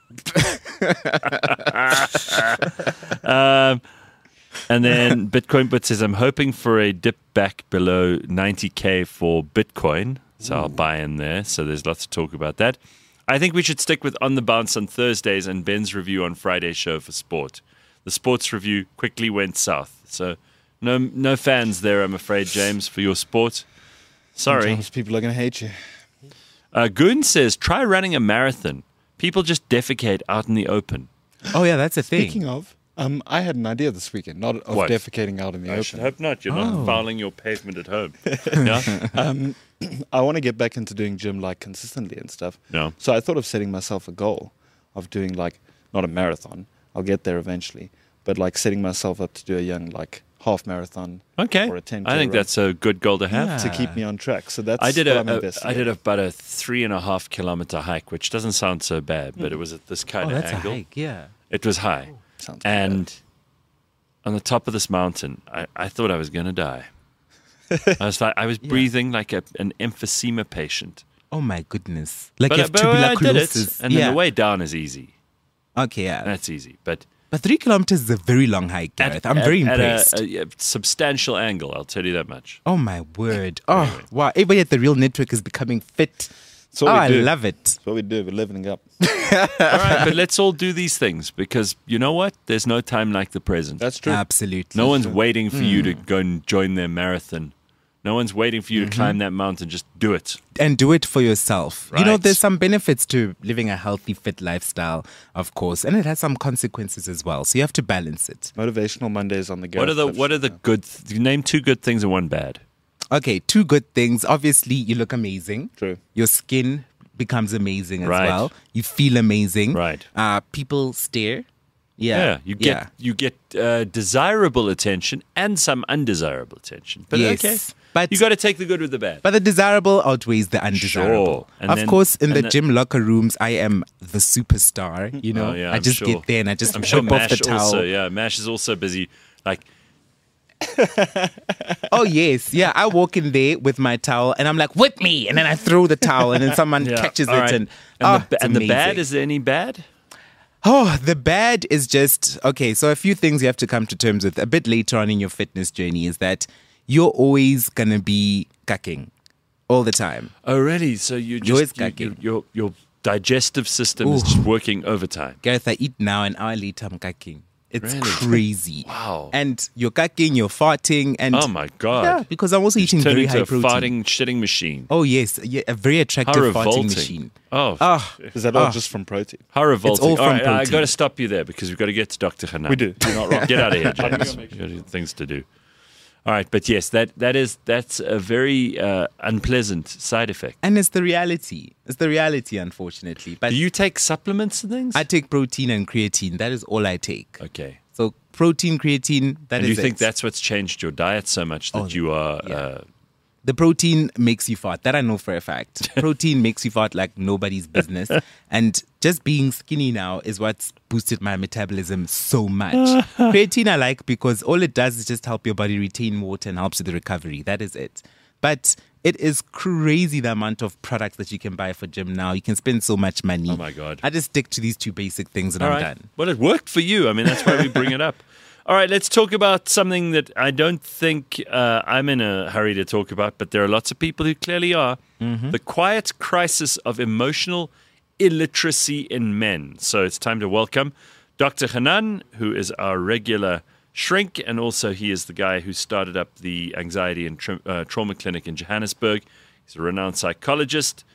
And then Bitcoin Bit says, I'm hoping for a dip back below 90K for Bitcoin. So I'll buy in there. So there's lots to talk about that. I think we should stick with On the Bounce on Thursdays and Ben's review on Friday's show for sport. The sports review quickly went south. So no fans there, I'm afraid, James, for your sport. Sorry. Sometimes people are going to hate you. Goon says, try running a marathon. People just defecate out in the open. Oh yeah, that's a thing. Speaking of, I had an idea this weekend, not of What? defecating out in the I should open. hope not. You're not fouling your pavement at home. Yeah? I want to get back into doing gym like consistently and stuff. No. So I thought of setting myself a goal of doing like not a marathon. I'll get there eventually, but like setting myself up to do a young like half marathon Okay. or a 10K I think run that's a good goal to have. Yeah. to keep me on track. So that's I did what I'm I investigating. did about a 3.5 kilometer hike, which doesn't sound so bad, but it was at this kind Oh, of that's angle. a hike. Yeah. It was high. Sounds And on the top of this mountain, I thought I was going to die. I was breathing like an emphysema patient. Oh my goodness. Like you have But I did it, tuberculosis. and then the way down is easy. Okay, yeah. That's easy, but But 3 kilometers is a very long hike, Gareth. I'm very impressed. At a substantial angle, I'll tell you that much. Oh my word. Oh, wow. Everybody at the Real Network is becoming fit. That's what Oh, we I do. love it. That's what we do. We're leveling up. All right, but let's all do these things because you know what? There's no time like the present. That's true. Absolutely. No one's waiting for you to go and join their marathon. No one's waiting for you to climb that mountain. Just do it. And do it for yourself. You know, Right. there's some benefits to living a healthy, fit lifestyle, of course, and it has some consequences as well. So you have to balance it. Motivational Mondays on the go. What are the good? Name 2 good things and 1 bad. Okay, 2 good things. Obviously, you look amazing. True. Your skin becomes amazing as Right. well. You feel amazing. Right. People stare. Yeah, Yeah. you get desirable attention and some undesirable attention. But Yes, okay, but- you got to take the good with the bad. But the desirable outweighs the undesirable. Sure. And Of then- course, in the and then- gym locker rooms, I am the superstar. You know, Oh, yeah, I I'm just sure. get there and I just I'm sure whip off the Mash towel. also. Yeah, Mash is also busy. Like, Oh yes, yeah. I walk in there with my towel and I'm like, whip me, and then I throw the towel and then someone yeah. catches All it right. and and the bad amazing. is there any bad? Oh, the bad is just okay. So a few things you have to come to terms with a bit later on in your fitness journey is that you're always gonna be cucking all the time. Oh, really? So always gagging. your digestive system is just working overtime. Gareth, I eat now, an hour later I'm cucking. It's Really? crazy. Wow. And you're cucking, you're farting, and Oh my god! yeah, because I'm also eating Turn very into high a protein. farting shitting machine. Oh yes, yeah, a very How attractive revolting! farting machine. Oh, Ah, Is that all just from protein? how revolting! all from right, I protein. got to stop you there because we've got to get to Dr. Hanan. We do. You're not wrong. Get out of here, James. We've got things to do. All right, but yes, that's a very unpleasant side effect. and it's the reality. It's the reality, unfortunately. But Do you take supplements and things? I take protein and creatine. That is all I take. Okay. So protein, creatine. That And is you think it. that's what's changed your diet so much that Oh, you are? yeah. The protein makes you fart. That I know for a fact. Protein makes you fart like nobody's business. And just being skinny now is what's boosted my metabolism so much. Creatine I like because all it does is just help your body retain water and helps with the recovery. That is it. But it is crazy the amount of products that you can buy for gym now. You can spend so much money. Oh my God. I just stick to these 2 basic things and All I'm right. done. Well, it worked for you. I mean, that's why we bring it up. All right, let's talk about something that I don't think I'm in a hurry to talk about, but there are lots of people who clearly are. The quiet crisis of emotional illiteracy in men. So it's time to welcome Dr. Hanan, who is our regular shrink, and also he is the guy who started up the anxiety and trauma clinic in Johannesburg. He's a renowned psychologist,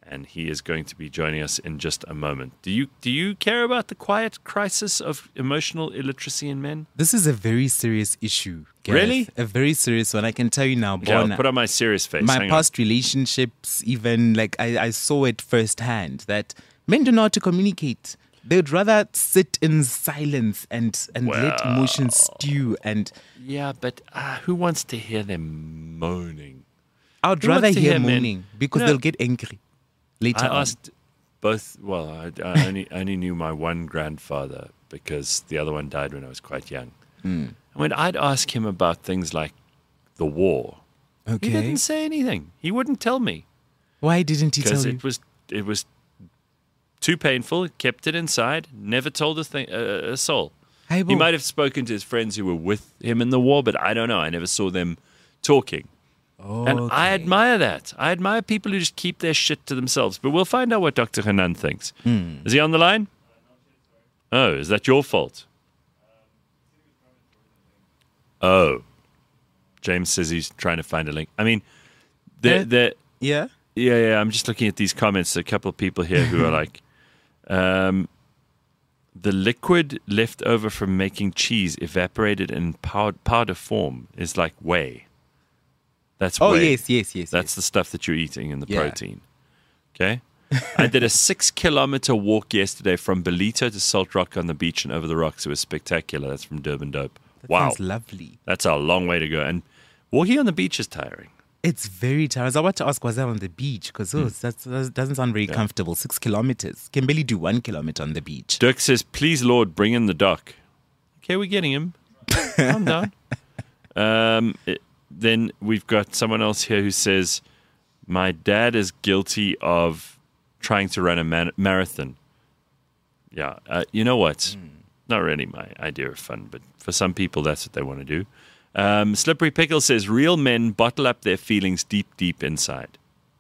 and he is going to be joining us in just a moment. Do you care about the quiet crisis of emotional illiteracy in men? This is a very serious issue, Gareth. Really? A very serious one. I can tell you now, Okay, I'll Bona. put on my serious face. My Hang on. past relationships, even like I saw it firsthand that men don't know how to communicate. They would rather sit in silence and let emotions stew. And Yeah, but who wants to hear them moaning? I would Who rather wants to hear hear men? moaning because No. they'll get angry later I on. asked both. Well, I only knew my one grandfather because the other one died when I was quite young. And when I'd ask him about things like the war, he Okay. didn't say anything. He wouldn't tell me Why didn't he tell because you? it was too painful. Kept it inside. Never told a soul. Hey, He Bo. might have spoken to his friends who were with him in the war, but I don't know. I never saw them talking. And I admire that. I admire people who just keep their shit to themselves. But we'll find out what Dr. Hanan thinks. Is he on the line? Oh, is that your fault? Oh. James says he's trying to find a link. I mean, Yeah. yeah. I'm just looking at these comments. A couple of people here who are like, the liquid left over from making cheese evaporated in powder form is like whey. That's Oh, whey. yes. That's the stuff that you're eating in the Yeah. protein. Okay? I did a 6-kilometer walk yesterday from Belito to Salt Rock on the beach and over the rocks. It was spectacular. That's from Durban Dope. That Wow. sounds lovely. That's a long way to go. And walking on the beach is tiring. It's very tiring. I was about to ask, was that on the beach? Because that doesn't sound very comfortable. 6 kilometers. Can barely do 1 kilometer on the beach. Dirk says, please, Lord, bring in the doc. Okay, we're getting him. Calm down. Then we've got someone else here who says, my dad is guilty of trying to run a marathon. Yeah, you know what? Not really my idea of fun, but for some people, that's what they want to do. Slippery Pickle says, real men bottle up their feelings deep, deep inside.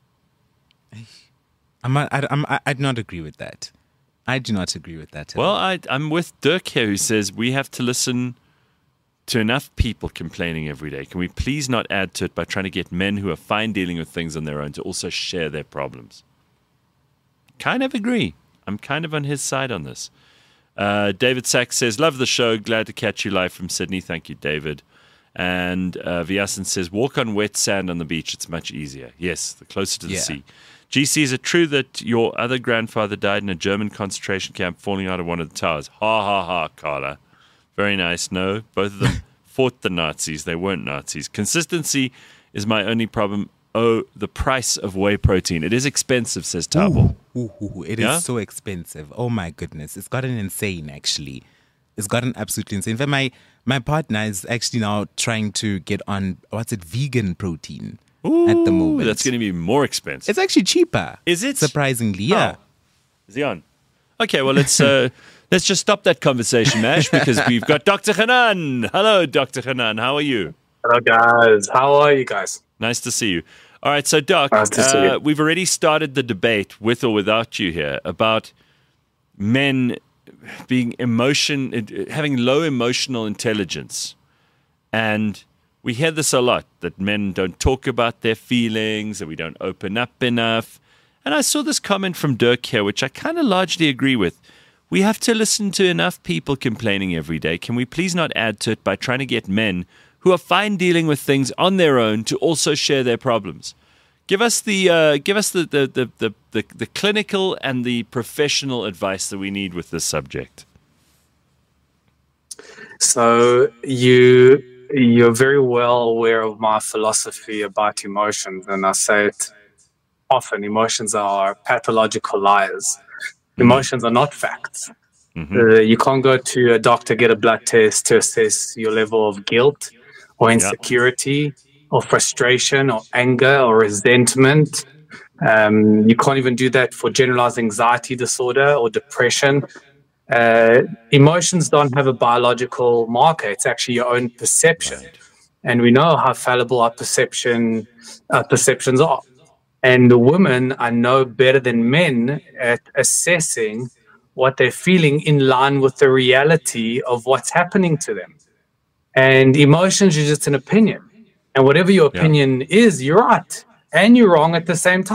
I do not agree with that. I do not agree with that. Well, I'm with Dirk here who says we have to listen to enough people complaining every day. Can we please not add to it by trying to get men who are fine dealing with things on their own to also share their problems? Kind of agree. I'm kind of on his side on this. David Sachs says, love the show. Glad to catch you live from Sydney. Thank you, David. And Vyasan says, walk on wet sand on the beach. It's much easier. Yes, the closer to the sea. GC, is it true that your other grandfather died in a German concentration camp falling out of one of the towers? Ha, ha, ha, Carla. Very nice. No, both of them fought the Nazis. They weren't Nazis. Consistency is my only problem. Oh, the price of whey protein. It is expensive, says Tabo. It is so expensive. Oh, my goodness. It's gotten insane, actually. It's gotten absolutely insane. In fact, my partner is actually now trying to get on, vegan protein at the moment. That's going to be more expensive. It's actually cheaper. Is it? Surprisingly, yeah. Oh. Is he on? Okay, well, let's just stop that conversation, Mash, because we've got Dr. Hanan. Hello, Dr. Hanan. How are you? Hello, guys. How are you guys? Nice to see you. All right, so Doc, Nice to see you. we've already started the debate with or without you here about men being having low emotional intelligence. And we hear this a lot, that men don't talk about their feelings, that we don't open up enough. And I saw this comment from Dirk here, which I kind of largely agree with. We have to listen to enough people complaining every day. Can we please not add to it by trying to get men who are fine dealing with things on their own to also share their problems? Give us the clinical and the professional advice that we need with this subject. So you're very well aware of my philosophy about emotions, and I say it often. Emotions are pathological liars. Emotions are not facts. You can't go to a doctor, get a blood test to assess your level of guilt or insecurity or frustration or anger or resentment. You can't even do that for generalized anxiety disorder or depression. Emotions don't have a biological marker. It's actually your own perception. And we know how fallible our perceptions are. And the women are no better than men at assessing what they're feeling in line with the reality of what's happening to them. And emotions are just an opinion. And whatever your opinion is, you're right and you're wrong at the same time.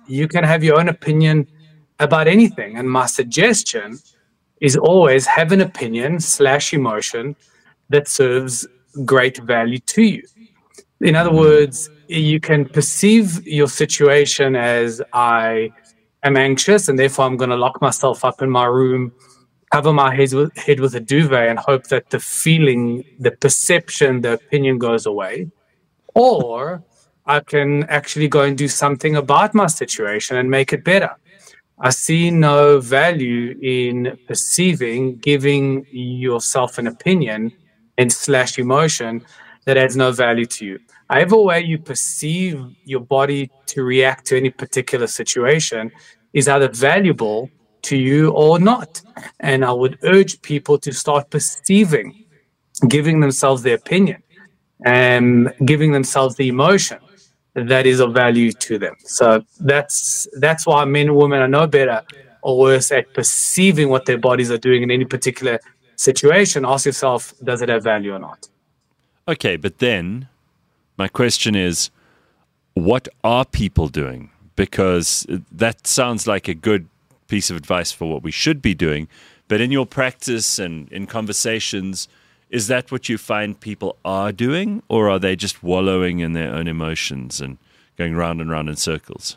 You can have your own opinion about anything. And my suggestion is always have an opinion / emotion that serves great value to you. In other words, you can perceive your situation as I am anxious and therefore I'm going to lock myself up in my room, cover my head with a duvet and hope that the feeling, the perception, the opinion goes away. Or I can actually go and do something about my situation and make it better. I see no value in perceiving, giving yourself an opinion and / emotion that adds no value to you. However way you perceive your body to react to any particular situation is either valuable to you or not. And I would urge people to start perceiving, giving themselves their opinion and giving themselves the emotion that is of value to them. So that's why men and women are no better or worse at perceiving what their bodies are doing in any particular situation. Ask yourself, does it have value or not? Okay, but then my question is, what are people doing? Because that sounds like a good piece of advice for what we should be doing. But in your practice and in conversations, is that what you find people are doing? Or are they just wallowing in their own emotions and going round and round in circles?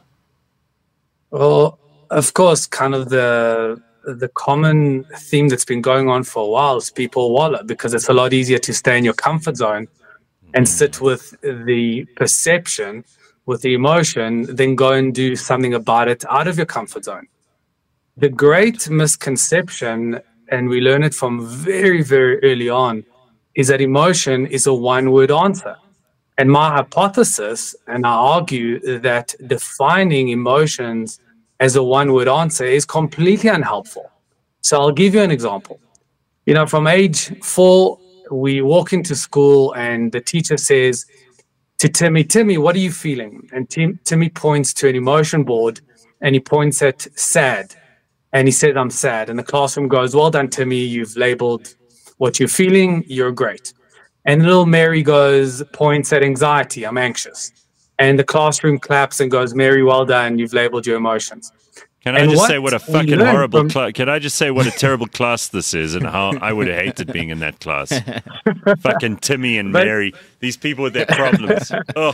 Well, of course, kind of the common theme that's been going on for a while is people wallow because it's a lot easier to stay in your comfort zone and sit with the perception, with the emotion, than go and do something about it out of your comfort zone. The great misconception, and we learn it from very, very early on, is that emotion is a one-word answer. And my hypothesis, and I argue that defining emotions as a one-word answer is completely unhelpful. So I'll give you an example. You know, from age 4, we walk into school and the teacher says to Timmy, what are you feeling? And Timmy points to an emotion board and he points at sad. And he said, I'm sad. And the classroom goes, well done, Timmy. You've labeled what you're feeling. You're great. And little Mary points at anxiety. I'm anxious. And the classroom claps and goes, Mary, well done. You've labeled your emotions. Can I just say what a fucking horrible class? Can I just say what a terrible class this is and how I would have hated being in that class? Fucking Timmy and Mary, these people with their problems. Oh.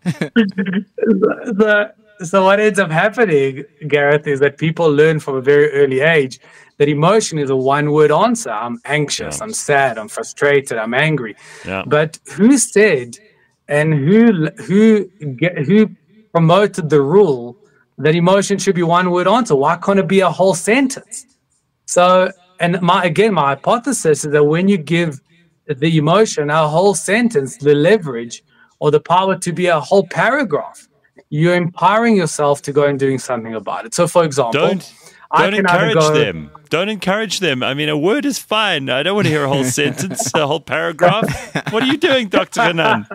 So what ends up happening, Gareth, is that people learn from a very early age that emotion is a one-word answer. I'm anxious, I'm sad, I'm frustrated, I'm angry. Yeah. But who said and who promoted the rule that emotion should be one-word answer? Why can't it be a whole sentence? So, and my hypothesis is that when you give the emotion a whole sentence, the leverage or the power to be a whole paragraph, you're empowering yourself to go and doing something about it. So, for example, don't encourage them. Don't encourage them. I mean, a word is fine. I don't want to hear a whole sentence, a whole paragraph. What are you doing, Dr. Hanan?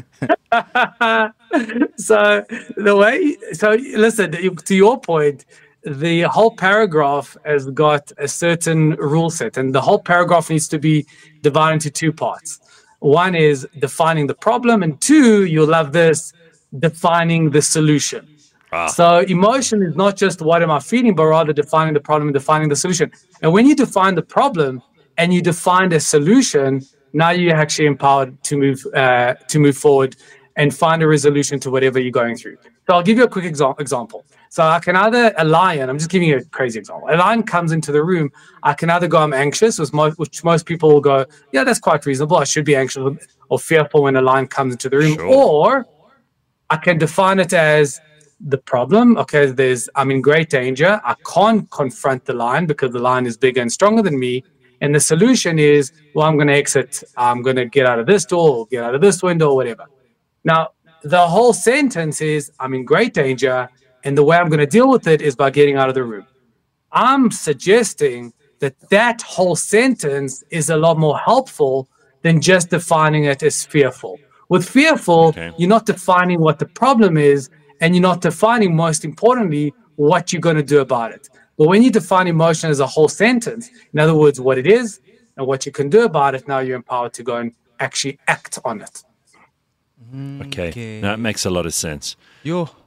So listen, to your point, the whole paragraph has got a certain rule set, and the whole paragraph needs to be divided into 2 parts. One is defining the problem, and 2, you'll love this, defining the solution. So emotion is not just what am I feeling, but rather defining the problem and defining the solution. And when you define the problem and you define a solution, now you're actually empowered to move forward and find a resolution to whatever you're going through. So I'll give you a quick example. So I can either, a lion, I'm just giving you a crazy example. A lion comes into the room, I can either go, I'm anxious, which most people will go, yeah, that's quite reasonable. I should be anxious or fearful when a lion comes into the room. Sure. Or I can define it as the problem. Okay, I'm in great danger. I can't confront the lion because the lion is bigger and stronger than me. And the solution is, well, I'm going to exit. I'm going to get out of this door or get out of this window or whatever. Now, the whole sentence is, I'm in great danger, and the way I'm going to deal with it is by getting out of the room. I'm suggesting that whole sentence is a lot more helpful than just defining it as fearful. With fearful, You're not defining what the problem is, and you're not defining, most importantly, what you're going to do about it. But when you define emotion as a whole sentence, in other words, what it is and what you can do about it, now you're empowered to go and actually act on it. Okay. That makes a lot of sense.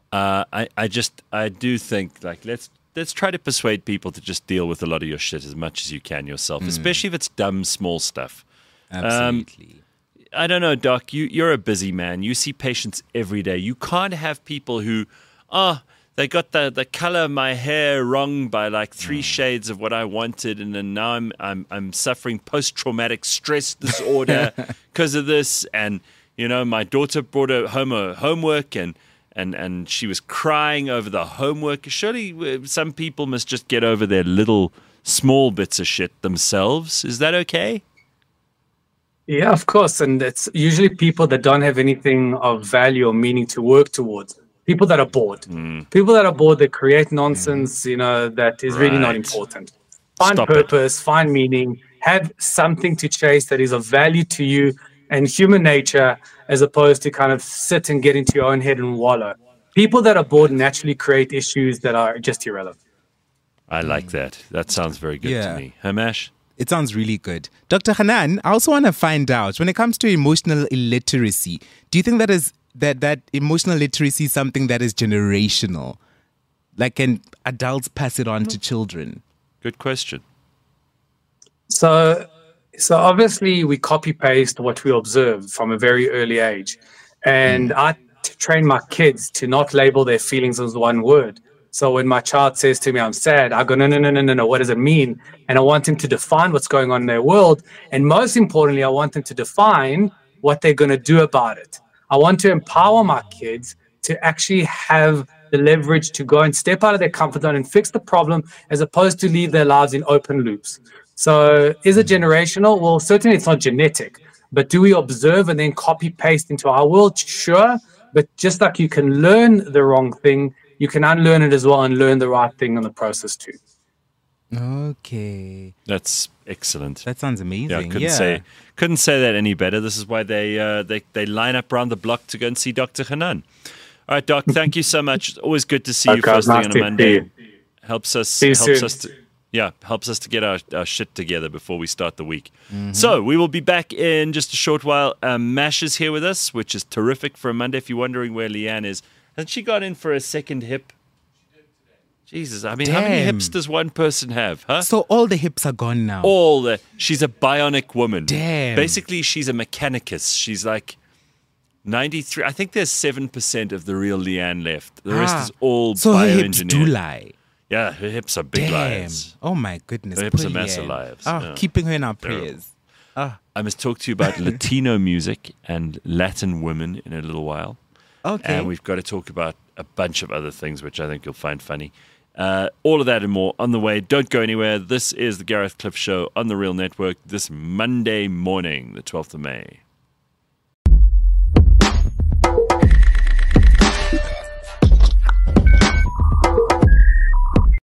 I do think like let's try to persuade people to just deal with a lot of your shit as much as you can yourself, especially if it's dumb small stuff. Absolutely. I don't know, Doc. You're a busy man. You see patients every day. You can't have people who, they got the color of my hair wrong by like 3 shades of what I wanted, and then now I'm suffering post-traumatic stress disorder because of this. And my daughter brought home her homework, and she was crying over the homework. Surely some people must just get over their little small bits of shit themselves. Is that okay? Yeah, of course. And it's usually people that don't have anything of value or meaning to work towards. People that are bored. People that are bored, that create nonsense, that is really not important. Find purpose, find meaning, have something to chase that is of value to you and human nature, as opposed to kind of sit and get into your own head and wallow. People that are bored naturally create issues that are just irrelevant. I like that. That sounds very good to me. Hamash? It sounds really good. Dr. Hanan, I also want to find out, when it comes to emotional illiteracy, do you think that emotional literacy is something that is generational? Like, can adults pass it on to children? Good question. So obviously we copy paste what we observe from a very early age. And I train my kids to not label their feelings as one word. So when my child says to me, I'm sad, I go, no, what does it mean? And I want him to define what's going on in their world. And most importantly, I want them to define what they're going to do about it. I want to empower my kids to actually have the leverage to go and step out of their comfort zone and fix the problem, as opposed to leave their lives in open loops. So is it generational? Well, certainly it's not genetic. But do we observe and then copy paste into our world? Sure. But just like you can learn the wrong thing, you can unlearn it as well and learn the right thing in the process too. Okay. That's excellent. That sounds amazing. Yeah, couldn't say that any better. This is why they line up around the block to go and see Dr. Hanan. All right, Doc, thank you so much. It's always good to see you first thing on a Monday. Helps us to get our shit together before we start the week. So we will be back in just a short while. Mash is here with us, which is terrific for a Monday. If you're wondering where Leanne is, hasn't she got in for a second hip? Jesus, I mean, how many hips does one person have, huh? So all the hips are gone now. She's a bionic woman. Damn. Basically, she's a mechanicus. She's like 93. I think there's 7% of the real Leanne left. The rest is all bioengineered. So her hips do lie. Yeah, her hips are big liars. Oh my goodness. Her hips are massive liars. Keeping her in our prayers. I must talk to you about Latino music and Latin women in a little while. Okay. And we've got to talk about a bunch of other things, which I think you'll find funny. All of that and more on the way. Don't go anywhere. This is the Gareth Cliff Show on the Real Network this Monday morning, the 12th of May.